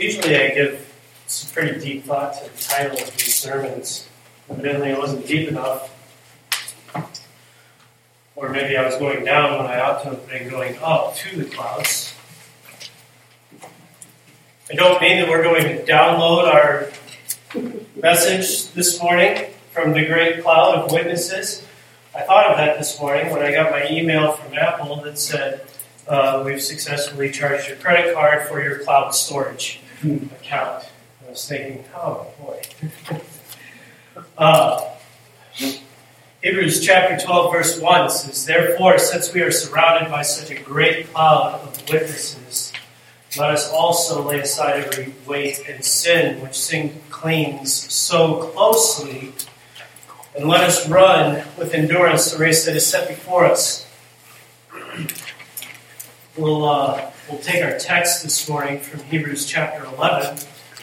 Usually I give some pretty deep thought to the title of these sermons. Evidently it wasn't deep enough. Or maybe I was going down when I ought to have been going up to the clouds. I don't mean that we're going to download our message this morning from the great cloud of witnesses. I thought of that this morning when I got my email from Apple that said, we've successfully charged your credit card for your cloud storage account. I was thinking, oh boy. Hebrews chapter 12 verse 1 says, "Therefore, since we are surrounded by such a great cloud of witnesses, let us also lay aside every weight and sin which sin clings so closely, and let us run with endurance the race that is set before us." We'll take our text this morning from Hebrews chapter 11.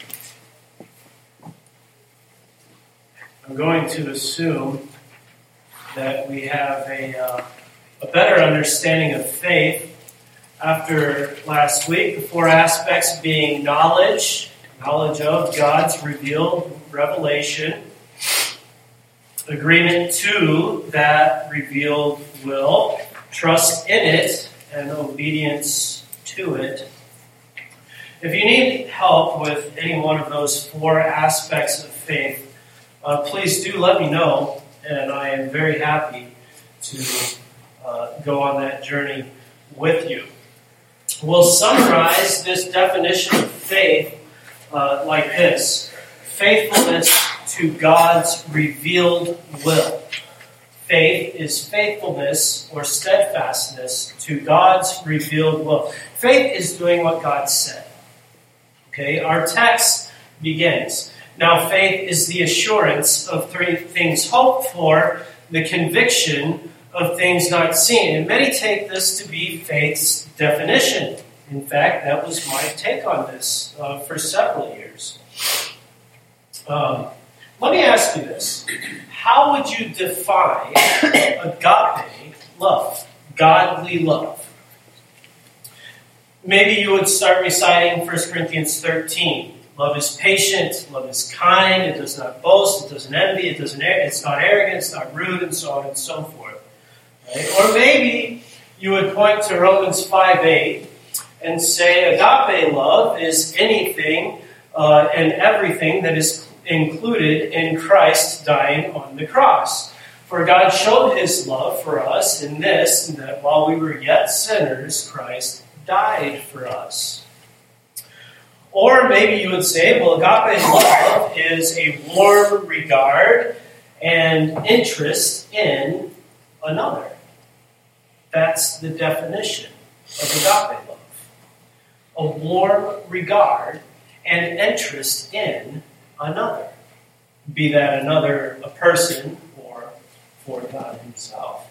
I'm going to assume that we have a better understanding of faith after last week. The four aspects being knowledge of God's revealed revelation, agreement to that revealed will, trust in it, and obedience to it. If you need help with any one of those four aspects of faith, please do let me know, and I am very happy to go on that journey with you. We'll summarize this definition of faith like this: faithfulness to God's revealed will. Faith is faithfulness or steadfastness to God's revealed will. Faith is doing what God said. Okay, our text begins. Now, faith is the assurance of things hoped for, the conviction of things not seen. And many take this to be faith's definition. In fact, that was my take on this for several years. Let me ask you this. How would you define agape love, godly love? Maybe you would start reciting 1 Corinthians 13. Love is patient, love is kind, it does not boast, it doesn't envy, it's not arrogant, it's not rude, and so on and so forth. Right? Or maybe you would point to Romans 5:8 and say agape love is anything and everything that is included in Christ dying on the cross. For God showed his love for us in this, that while we were yet sinners, Christ died for us. Or maybe you would say, well, agape love is a warm regard and interest in another. That's the definition of agape love. A warm regard and interest in another. Be that another a person or for God himself.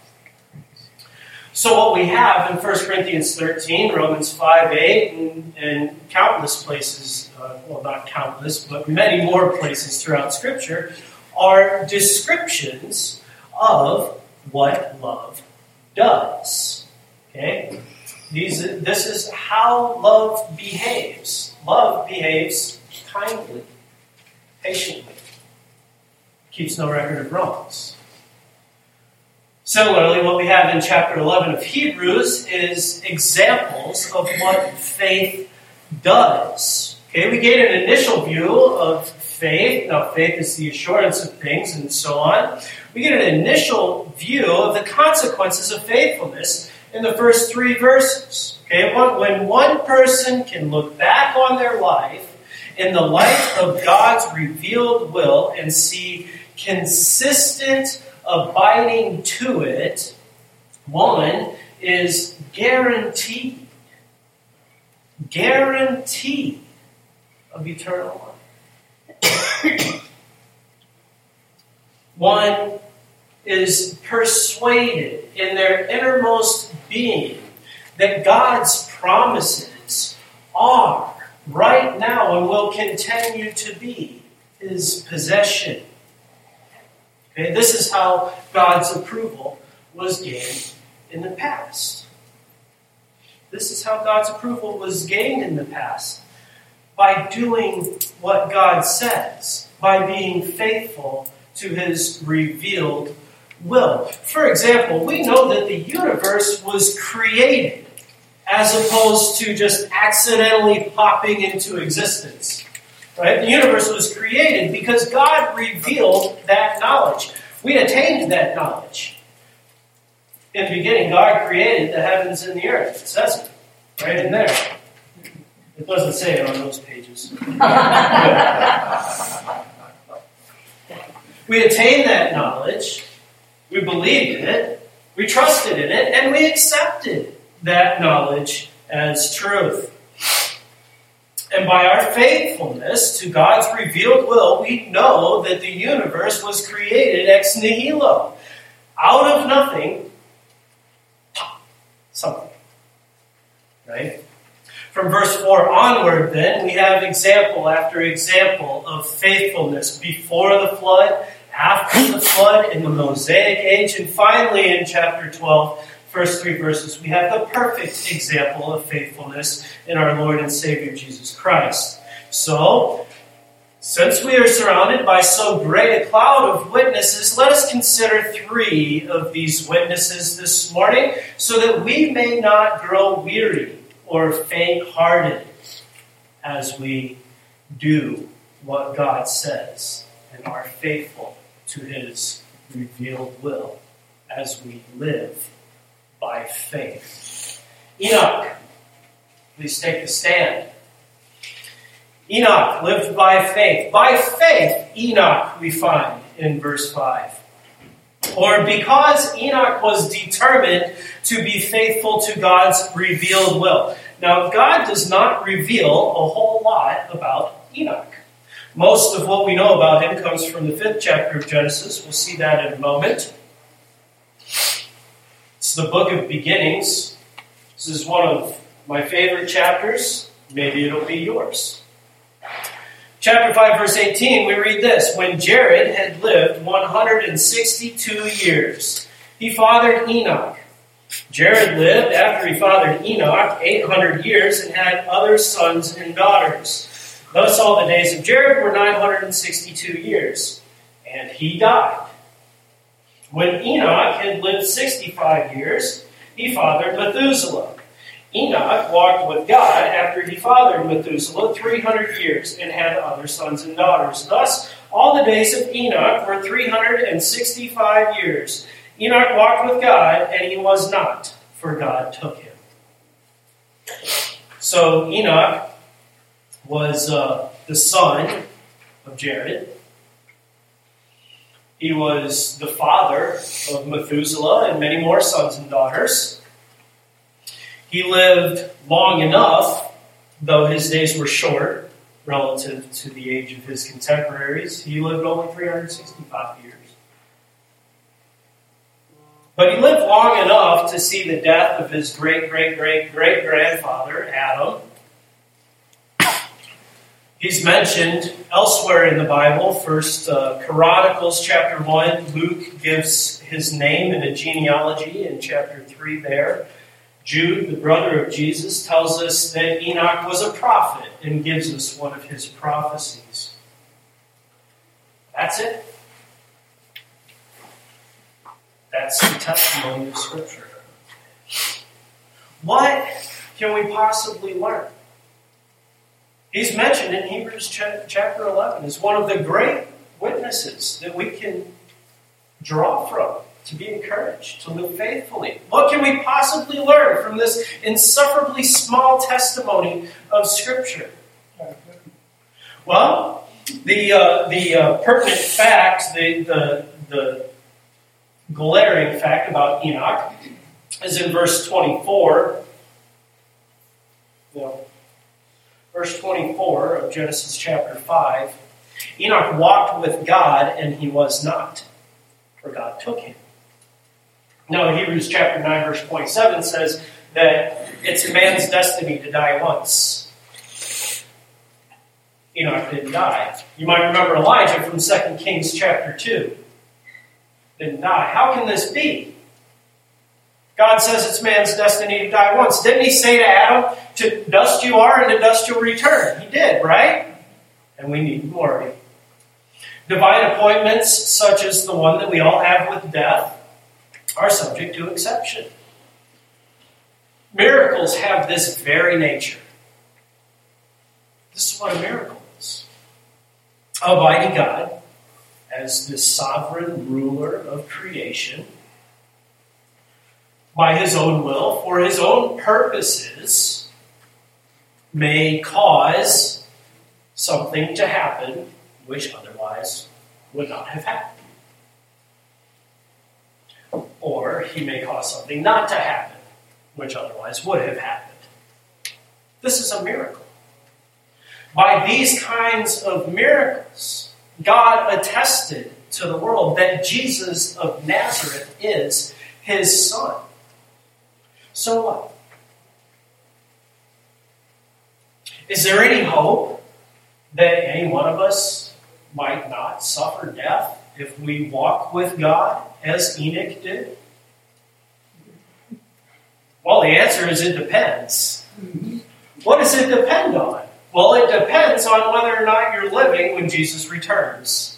So what we have in 1 Corinthians 13, Romans 5:8, and countless places, well, not countless, but many more places throughout Scripture, are descriptions of what love does. Okay? This is how love behaves. Love behaves kindly, patiently, keeps no record of wrongs. Similarly, what we have in chapter 11 of Hebrews is examples of what faith does. Okay, we get an initial view of faith. Now, faith is the assurance of things and so on. We get an initial view of the consequences of faithfulness in the first three verses. Okay, when one person can look back on their life in the light of God's revealed will and see consistent abiding to it, one is guaranteed of eternal life. One is persuaded in their innermost being that God's promises are right now and will continue to be his possession. Okay, this is how God's approval was gained in the past. This is how God's approval was gained in the past. by doing what God says, by being faithful to his revealed will. For example, we know that the universe was created as opposed to just accidentally popping into existence. Right? The universe was created because God revealed that knowledge. We attained that knowledge. In the beginning, God created the heavens and the earth. It says it right in there. It doesn't say it on those pages. We attained that knowledge. We believed in it. We trusted in it. And we accepted that knowledge as truth. And by our faithfulness to God's revealed will, we know that the universe was created ex nihilo. Out of nothing, something. Right? From verse 4 onward, then, we have example after example of faithfulness before the flood, after the flood, in the Mosaic age, and finally in chapter 12, first 3 verses, we have the perfect example of faithfulness in our Lord and Savior Jesus Christ. So, since we are surrounded by so great a cloud of witnesses, let us consider 3 of these witnesses this morning, so that we may not grow weary or faint-hearted as we do what God says and are faithful to his revealed will as we live by faith. Enoch, please take the stand. Enoch lived by faith. By faith, Enoch, we find in verse 5. Or because Enoch was determined to be faithful to God's revealed will. Now, God does not reveal a whole lot about Enoch. Most of what we know about him comes from the 5th chapter of Genesis. We'll see that in a moment. It's the book of beginnings. This is one of my favorite chapters. Maybe it'll be yours. Chapter 5, verse 18, we read this. When Jared had lived 162 years, he fathered Enoch. Jared lived, after he fathered Enoch, 800 years and had other sons and daughters. Thus all the days of Jared were 962 years, and he died. When Enoch had lived 65 years, he fathered Methuselah. Enoch walked with God after he fathered Methuselah 300 years and had other sons and daughters. Thus, all the days of Enoch were 365 years. Enoch walked with God, and he was not, for God took him. So Enoch was the son of Jared. He was the father of Methuselah and many more sons and daughters. He lived long enough, though his days were short relative to the age of his contemporaries. He lived only 365 years. But he lived long enough to see the death of his great-great-great-great-grandfather, Adam. He's mentioned elsewhere in the Bible. First Chronicles chapter 1, Luke gives his name in a genealogy in chapter 3 there. Jude, the brother of Jesus, tells us that Enoch was a prophet and gives us one of his prophecies. That's it. That's the testimony of Scripture. What can we possibly learn? He's mentioned in Hebrews chapter 11 as one of the great witnesses that we can draw from to be encouraged, to live faithfully. What can we possibly learn from this insufferably small testimony of Scripture? Well, the pertinent fact, the glaring fact about Enoch is in verse 24. Verse 24 of Genesis chapter 5. Enoch walked with God, and he was not, for God took him. Now, Hebrews chapter 9, verse 27 says that it's a man's destiny to die once. Enoch didn't die. You might remember Elijah from 2 Kings chapter 2. Didn't die. How can this be? God says it's man's destiny to die once. Didn't he say to Adam, to dust you are and to dust you'll return? He did, right? And we needn't worry. Divine appointments, such as the one that we all have with death, are subject to exception. Miracles have this very nature. This is what a miracle is. Almighty God, as the sovereign ruler of creation, by his own will, for his own purposes, may cause something to happen which otherwise would not have happened. Or he may cause something not to happen which otherwise would have happened. This is a miracle. By these kinds of miracles, God attested to the world that Jesus of Nazareth is his Son. So what? Is there any hope that any one of us might not suffer death if we walk with God as Enoch did? Well, the answer is it depends. What does it depend on? Well, it depends on whether or not you're living when Jesus returns.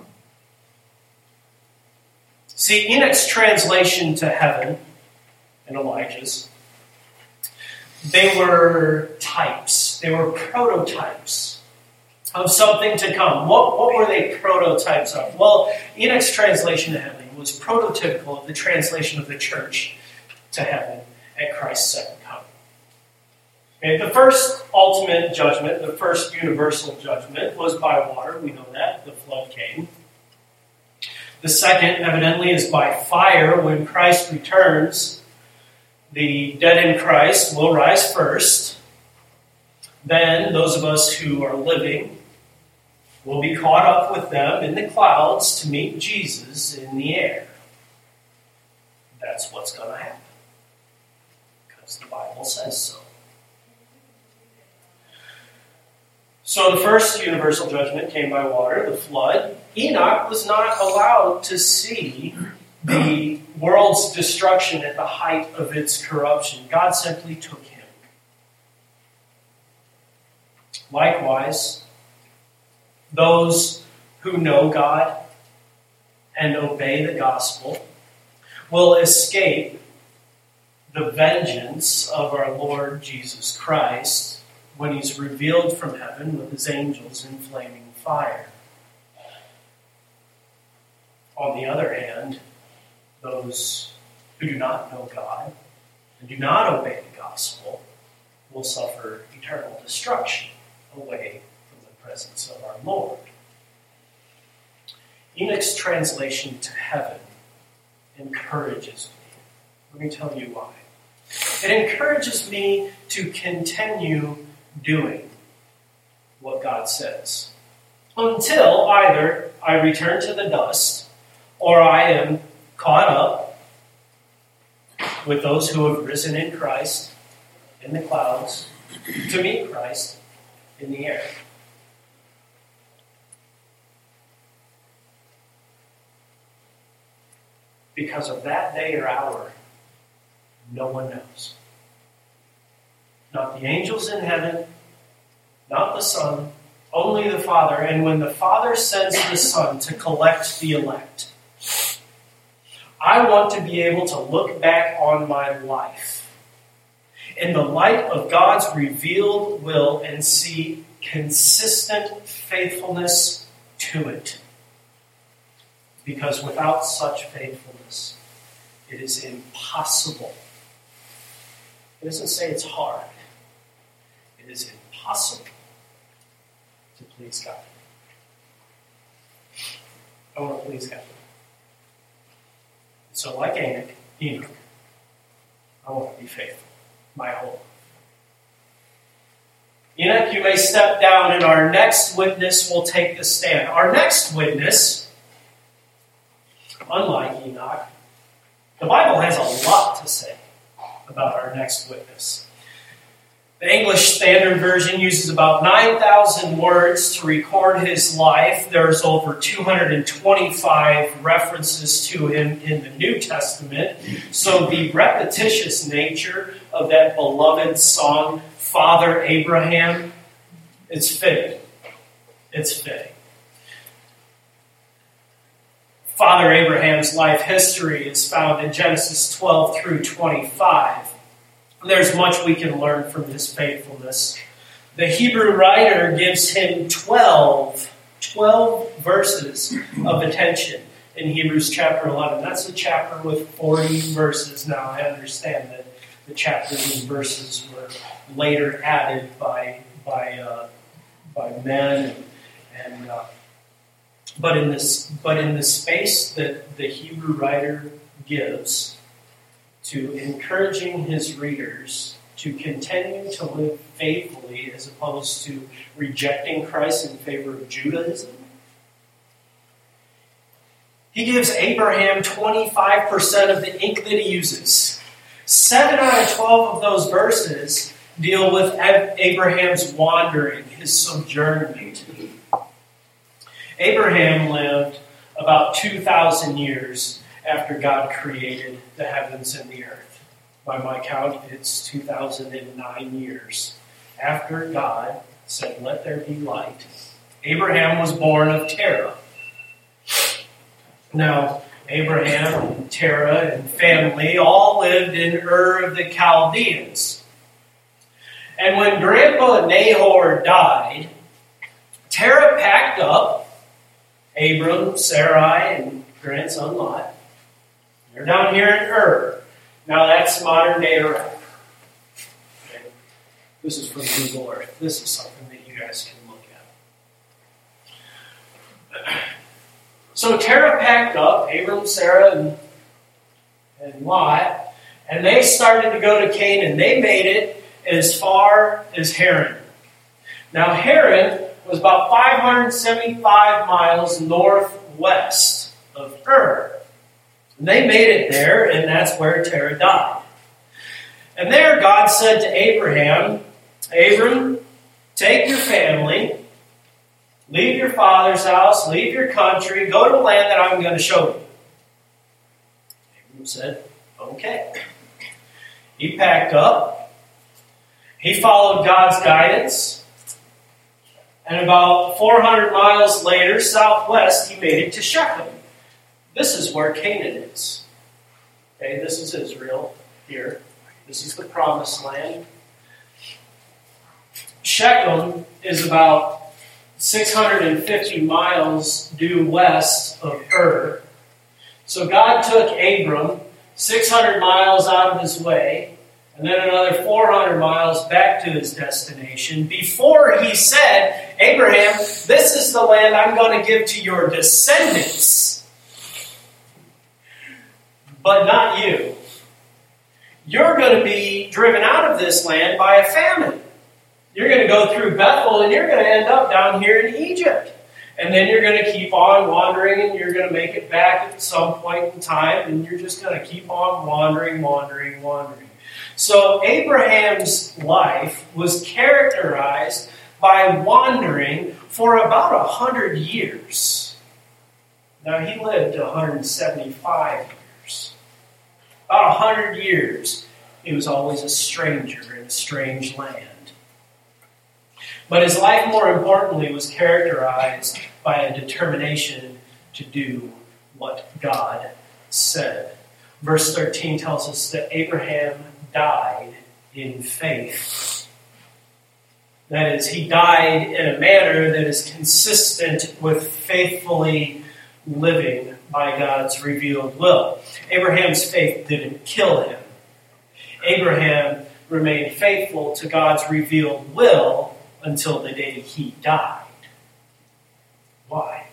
See, Enoch's translation to heaven and Elijah's, they were types. They were prototypes of something to come. What were they prototypes of? Well, Enoch's translation to heaven was prototypical of the translation of the church to heaven at Christ's second coming. Okay, the first ultimate judgment, the first universal judgment, was by water. We know that. The flood came. The second, evidently, is by fire. When Christ returns, the dead in Christ will rise first. Then those of us who are living will be caught up with them in the clouds to meet Jesus in the air. That's what's going to happen. Because the Bible says so. So the first universal judgment came by water, the flood. Enoch was not allowed to see the world's destruction at the height of its corruption. God simply took him. Likewise, those who know God and obey the gospel will escape the vengeance of our Lord Jesus Christ when he's revealed from heaven with his angels in flaming fire. On the other hand, those who do not know God and do not obey the gospel will suffer eternal destruction away from the presence of our Lord. Enoch's translation to heaven encourages me. Let me tell you why. It encourages me to continue doing what God says until either I return to the dust or I am caught up with those who have risen in Christ in the clouds to meet Christ in the air. Because of that day or hour, no one knows. Not the angels in heaven, not the Son, only the Father. And when the Father sends the Son to collect the elect, I want to be able to look back on my life in the light of God's revealed will and see consistent faithfulness to it. Because without such faithfulness, it is impossible. It doesn't say it's hard. It is impossible to please God. I want to please God. So like Enoch, I want to be faithful my whole life. Enoch, you may step down, and our next witness will take the stand. Our next witness, unlike Enoch, the Bible has a lot to say about our next witness. The English Standard Version uses about 9,000 words to record his life. There's over 225 references to him in the New Testament. So the repetitious nature of that beloved song, Father Abraham, it's fitting. It's fitting. Father Abraham's life history is found in Genesis 12 through 25. There's much we can learn from his faithfulness. The Hebrew writer gives him 12 verses of attention in Hebrews chapter 11. That's a chapter with 40 verses. Now, I understand that the chapters and verses were later added by men, but in the space that the Hebrew writer gives to encouraging his readers to continue to live faithfully as opposed to rejecting Christ in favor of Judaism, he gives Abraham 25% of the ink that he uses. 7 out of 12 of those verses deal with Abraham's wandering, his sojourning. Abraham lived about 2,000 years after God created the heavens and the earth. By my count, it's 2009 years after God said, "Let there be light." Abraham was born of Terah. Now, Abraham, Terah, and family all lived in Ur of the Chaldeans. And when Grandpa Nahor died, Terah packed up Abram, Sarai, and grandson Lot. They're down here in Ur. Now that's modern day Iraq. Okay. This is from Google Earth. This is something that you guys can look at. So Terah packed up Abram, Sarah, and Lot, and they started to go to Canaan. They made it as far as Haran. Now Haran was about 575 miles northwest of Ur. And they made it there, and that's where Terah died. And there God said to Abraham, "Abram, take your family, leave your father's house, leave your country, go to the land that I'm going to show you." Abram said, "Okay." He packed up. He followed God's guidance. And about 400 miles later, southwest, he made it to Shechem. This is where Canaan is. Okay, this is Israel here. This is the promised land. Shechem is about 650 miles due west of Ur. So God took Abram 600 miles out of his way, and then another 400 miles back to his destination before he said, "Abraham, this is the land I'm going to give to your descendants. But not you. You're going to be driven out of this land by a famine. You're going to go through Bethel and you're going to end up down here in Egypt. And then you're going to keep on wandering and you're going to make it back at some point in time and you're just going to keep on wandering. So Abraham's life was characterized by wandering for about 100 years. Now he lived 175 years. About 100 years, he was always a stranger in a strange land. But his life, more importantly, was characterized by a determination to do what God said. Verse 13 tells us that Abraham died in faith. That is, he died in a manner that is consistent with faithfully living by God's revealed will. Abraham's faith didn't kill him. Abraham remained faithful to God's revealed will until the day he died. Why?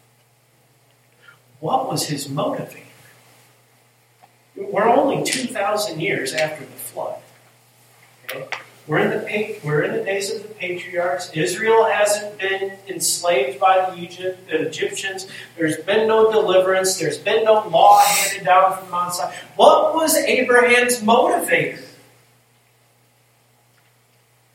What was his motivator? We're only 2,000 years after the flood. Okay? We're in the days of the patriarchs. Israel hasn't been enslaved by the Egyptians. There's been no deliverance. There's been no law handed down from Mount Sinai. What was Abraham's motivator?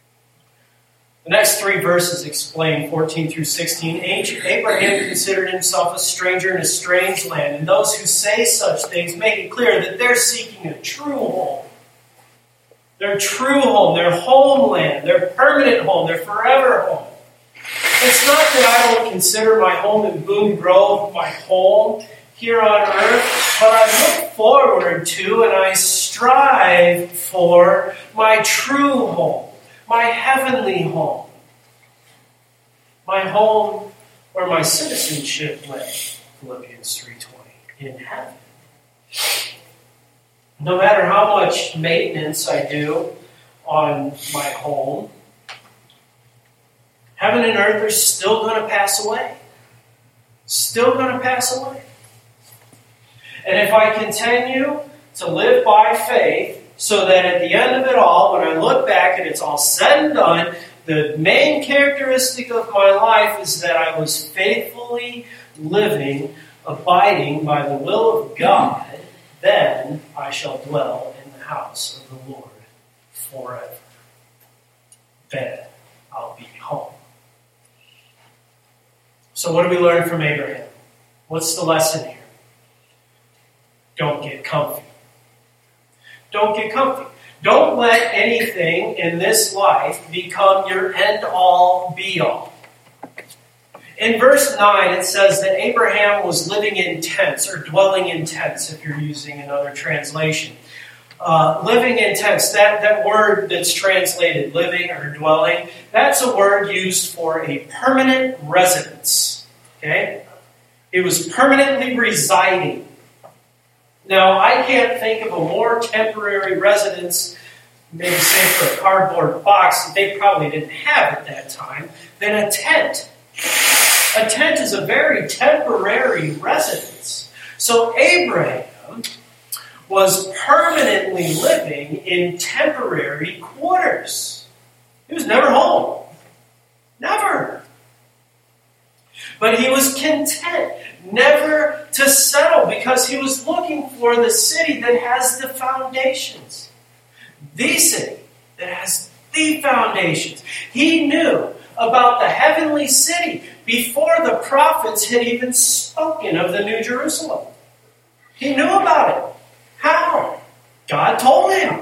The next three verses explain 14 through 16. Abraham considered himself a stranger in a strange land, and those who say such things make it clear that they're seeking a true home. Their true home, their homeland, their permanent home, their forever home. It's not that I don't consider my home in Boone Grove my home here on earth, but I look forward to and I strive for my true home, my heavenly home, my home where my citizenship lay, Philippians 3:20, in heaven. No matter how much maintenance I do on my home, heaven and earth are still going to pass away. Still going to pass away. And if I continue to live by faith, so that at the end of it all, when I look back and it's all said and done, the main characteristic of my life is that I was faithfully living, abiding by the will of God, then I shall dwell in the house of the Lord forever. Then I'll be home. So what do we learn from Abraham? What's the lesson here? Don't get comfy. Don't get comfy. Don't let anything in this life become your end-all, be-all. In verse 9, it says that Abraham was living in tents, or dwelling in tents, if you're using another translation. Living in tents, that word that's translated living or dwelling, that's a word used for a permanent residence. Okay? It was permanently residing. Now, I can't think of a more temporary residence, maybe say for a cardboard box that they probably didn't have at that time, than a tent. A tent is a very temporary residence. So Abraham was permanently living in temporary quarters. He was never home. Never. But he was content never to settle because he was looking for the city that has the foundations. The city that has the foundations. He knew about the heavenly city before the prophets had even spoken of the New Jerusalem. He knew about it. How? God told him.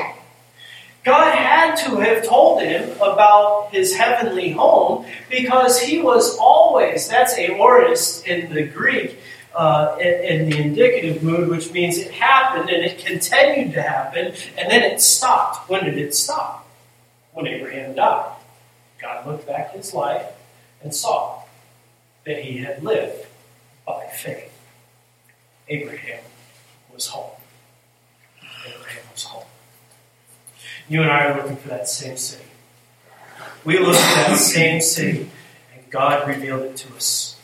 God had to have told him about his heavenly home because he was always, that's aorist in the Greek, in the indicative mood, which means it happened and it continued to happen and then it stopped. When did it stop? When Abraham died. God looked back at his life and saw that he had lived by faith. Abraham was home. Abraham was home. You and I are looking for that same city. We look at that same city, and God revealed it to us.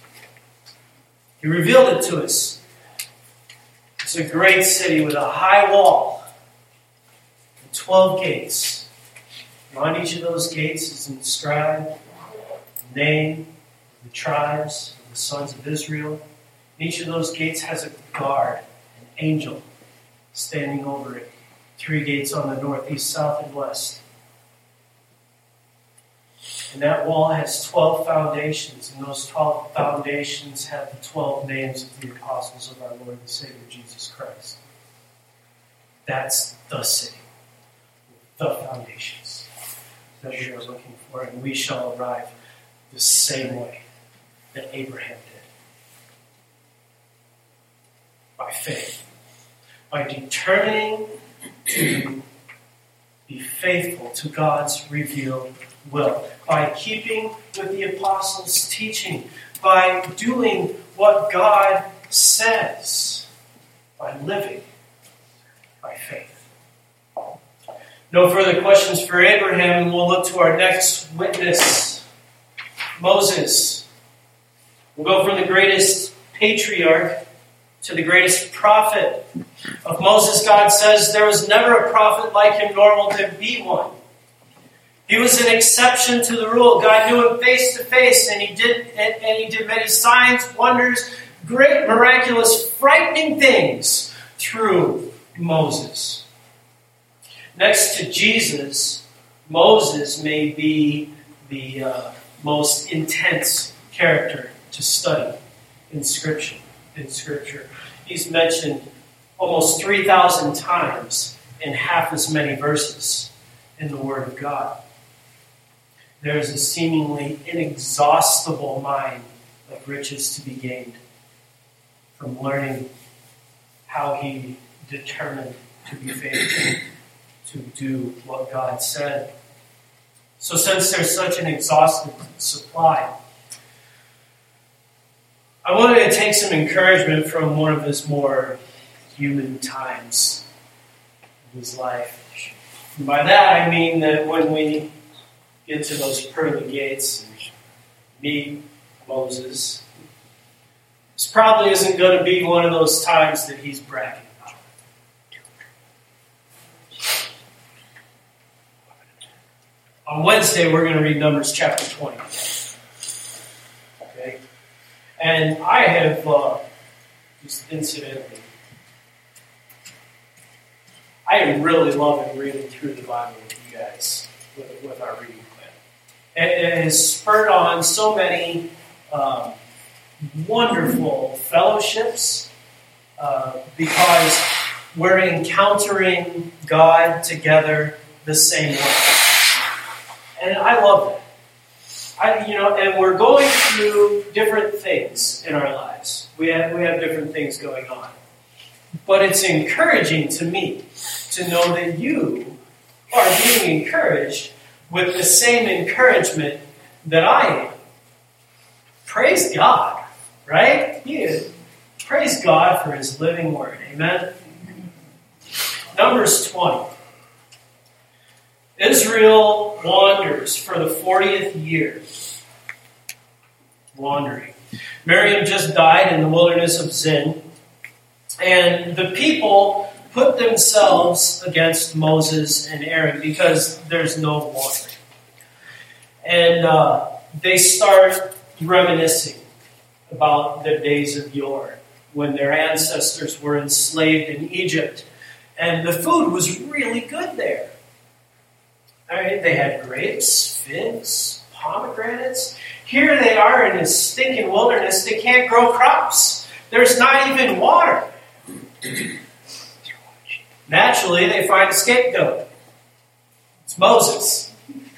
He revealed it to us. It's a great city with a high wall and 12 gates. And on each of those gates is inscribed the name of the tribes of the sons of Israel. And each of those gates has a guard, an angel, standing over it. 3 gates on the north, east, south, and west. And that wall has 12 foundations, and those 12 foundations have the 12 names of the apostles of our Lord and Savior Jesus Christ. That's the city, the foundations that we are looking for, and we shall arrive the same way that Abraham did. By faith. By determining to be faithful to God's revealed will. By keeping with the apostles' teaching. By doing what God says. By living by faith. No further questions for Abraham, and we'll look to our next witness, Moses. We'll go from the greatest patriarch to the greatest prophet. Of Moses, God says, there was never a prophet like him, nor will there be one. He was an exception to the rule. God knew him face to face, and he did many signs, wonders, great, miraculous, frightening things through Moses. Next to Jesus, Moses may be the most intense character to study in Scripture. He's mentioned almost 3,000 times in half as many verses in the Word of God. There is a seemingly inexhaustible mine of riches to be gained from learning how he determined to be faithful, to do what God said. So since there's such an exhaustive supply, I wanted to take some encouragement from one of his more human times of his life. And by that I mean that when we get to those pearly gates and meet Moses, this probably isn't going to be one of those times that he's bragging about. On Wednesday, we're going to read Numbers chapter 20. Okay? And I have, just incidentally, I am really loving reading through the Bible with you guys, with our reading plan. It has spurred on so many wonderful fellowships because we're encountering God together the same way. And I love that. And we're going through different things in our lives. We have different things going on. But it's encouraging to me to know that you are being encouraged with the same encouragement that I am. Praise God, right? Praise God for His living word. Amen? Numbers 20. Israel wanders for the 40th year. Wandering. Miriam just died in the wilderness of Zin. And the people put themselves against Moses and Aaron because there's no water. And they start reminiscing about the days of yore when their ancestors were enslaved in Egypt. And the food was really good there. I mean, they had grapes, figs, pomegranates. Here they are in this stinking wilderness. They can't grow crops. There's not even water. Naturally, they find a scapegoat. It's Moses.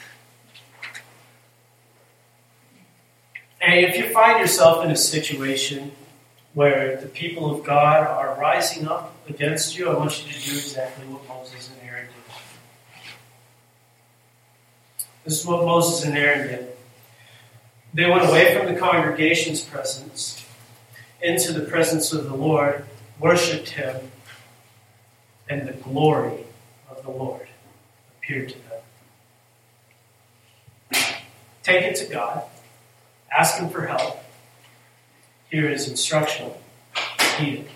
And if you find yourself in a situation where the people of God are rising up against you, I want you to do exactly what Moses and Aaron did. This is what Moses and Aaron did. They went away from the congregation's presence into the presence of the Lord, worshipped Him, and the glory of the Lord appeared to them. Take it to God. Ask Him for help. Hear His instruction. Heed it.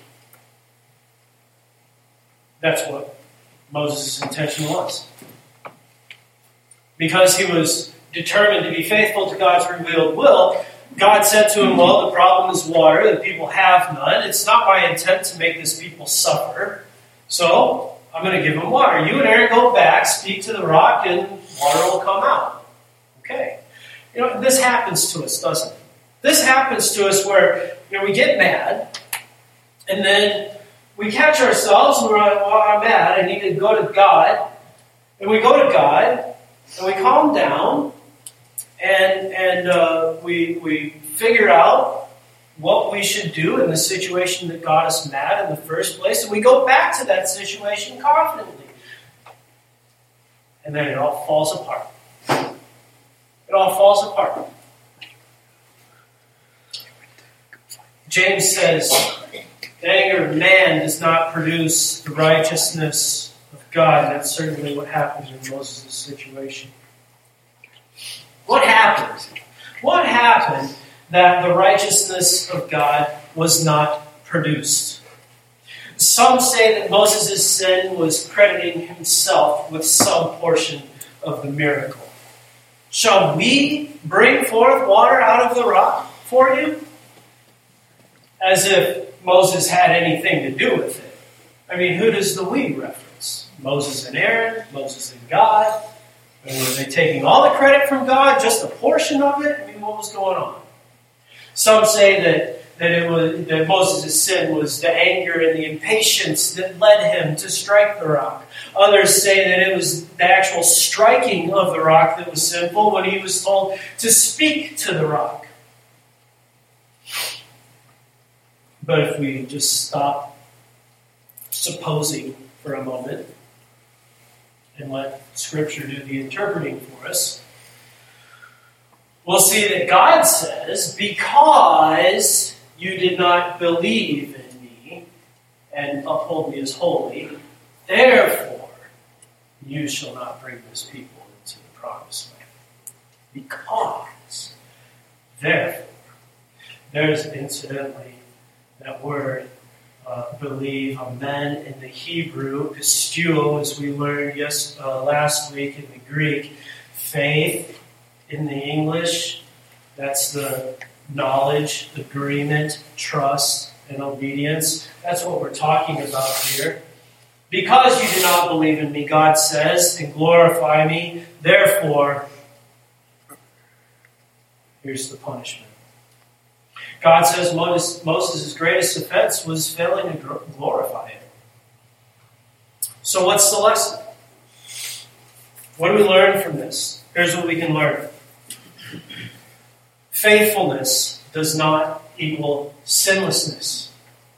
That's what Moses' intention was. Because he was determined to be faithful to God's revealed will, God said to him, well, the problem is water. The people have none. It's not my intent to make this people suffer. So I'm going to give them water. You and Aaron go back, speak to the rock, and water will come out. Okay. This happens to us, doesn't it? This happens to us where we get mad, and then we catch ourselves, and we're like, well, I'm mad. I need to go to God. And we go to God, and we calm down, and we figure out what we should do in the situation that got us mad in the first place, and we go back to that situation confidently. And then it all falls apart. It all falls apart. James says, the anger of man does not produce the righteousness of God. That's certainly what happened in Moses' situation. What happened? What happened that the righteousness of God was not produced? Some say that Moses' sin was crediting himself with some portion of the miracle. Shall we bring forth water out of the rock for you? As if Moses had anything to do with it. I mean, who does the we reference? Moses and Aaron? Moses and God? I mean, were they taking all the credit from God, just a portion of it? I mean, what was going on? Some say that Moses' sin was the anger and the impatience that led him to strike the rock. Others say that it was the actual striking of the rock that was sinful when he was told to speak to the rock. But if we just stop supposing for a moment and let Scripture do the interpreting for us, we'll see that God says, because you did not believe in me and uphold me as holy, therefore you shall not bring this people into the promised land. Because, therefore, there's incidentally that word believe, amen, in the Hebrew, pisteuo, as we learned last week in the Greek, faith in the English, that's the knowledge, agreement, trust, and obedience. That's what we're talking about here. Because you do not believe in me, God says, and glorify me, therefore, here's the punishment. God says Moses' greatest offense was failing to glorify him. So what's the lesson? What do we learn from this? Here's what we can learn. Faithfulness does not equal sinlessness.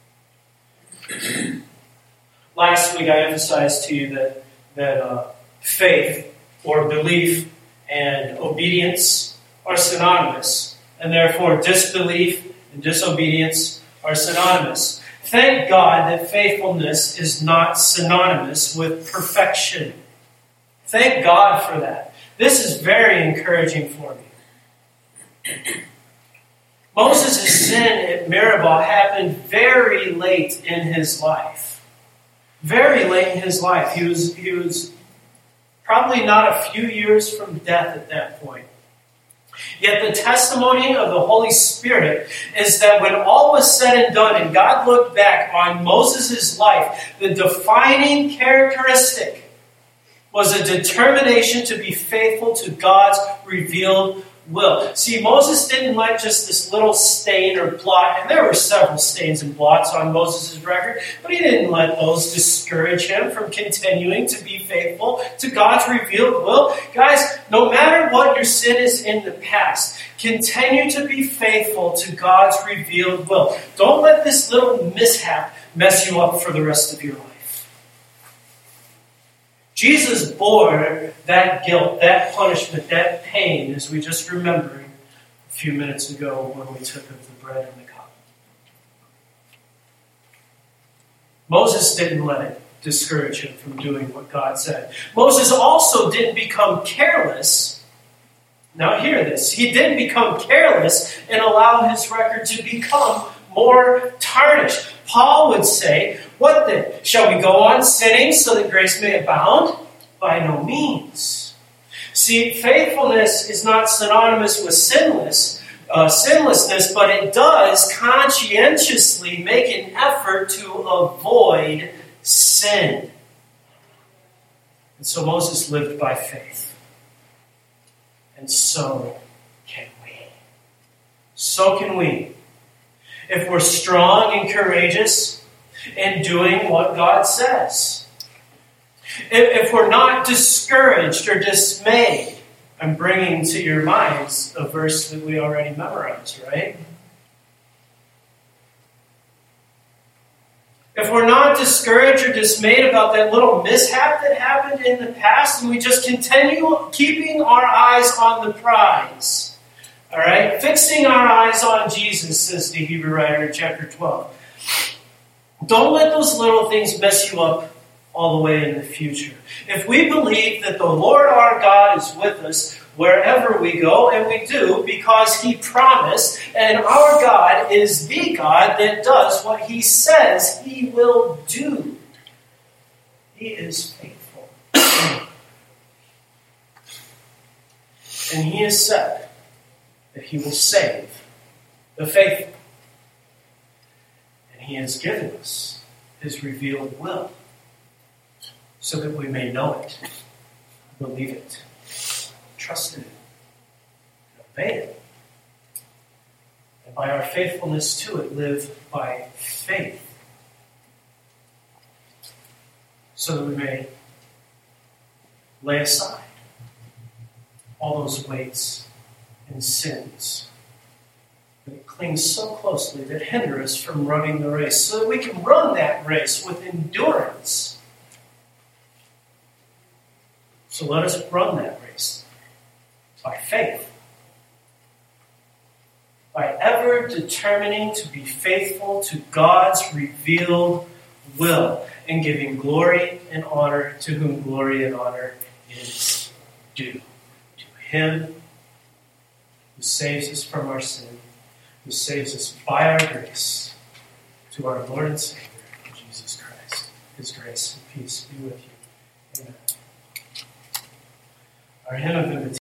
Last week I emphasized to you that faith or belief and obedience are synonymous, and therefore disbelief and disobedience are synonymous. Thank God that faithfulness is not synonymous with perfection. Thank God for that. This is very encouraging for me. Moses' sin at Meribah happened very late in his life. Very late in his life. He was probably not a few years from death at that point. Yet the testimony of the Holy Spirit is that when all was said and done and God looked back on Moses' life, the defining characteristic was a determination to be faithful to God's revealed will. See, Moses didn't let just this little stain or blot, and there were several stains and blots on Moses' record, but he didn't let those discourage him from continuing to be faithful to God's revealed will. Guys, no matter what your sin is in the past, continue to be faithful to God's revealed will. Don't let this little mishap mess you up for the rest of your life. Jesus bore that guilt, that punishment, that pain, as we just remembered a few minutes ago when we took of the bread and the cup. Moses didn't let it discourage him from doing what God said. Moses also didn't become careless. Now hear this. He didn't become careless and allow his record to become more tarnished. Paul would say, what then? Shall we go on sinning so that grace may abound? By no means. See, faithfulness is not synonymous with sinlessness, but it does conscientiously make an effort to avoid sin. And so Moses lived by faith. And so can we. So can we. If we're strong and courageous in doing what God says. If we're not discouraged or dismayed. I'm bringing to your minds a verse that we already memorized, right? If we're not discouraged or dismayed about that little mishap that happened in the past, and we just continue keeping our eyes on the prize, all right? Fixing our eyes on Jesus, says the Hebrew writer in chapter 12. Don't let those little things mess you up all the way in the future. If we believe that the Lord our God is with us wherever we go, and we do, because He promised, and our God is the God that does what He says He will do. He is faithful. And He has said that He will save the faithful. And He has given us His revealed will so that we may know it, believe it, trust in it and obey it. And by our faithfulness to it, live by faith. So that we may lay aside all those weights and sins that cling so closely that hinder us from running the race, so that we can run that race with endurance. So let us run that race by faith, by ever determining to be faithful to God's revealed will, and giving glory and honor to whom glory and honor is due. To Him who saves us from our sin, who saves us by our grace, to our Lord and Savior, Jesus Christ. His grace and peace be with you. Amen. Our hymn of invitation.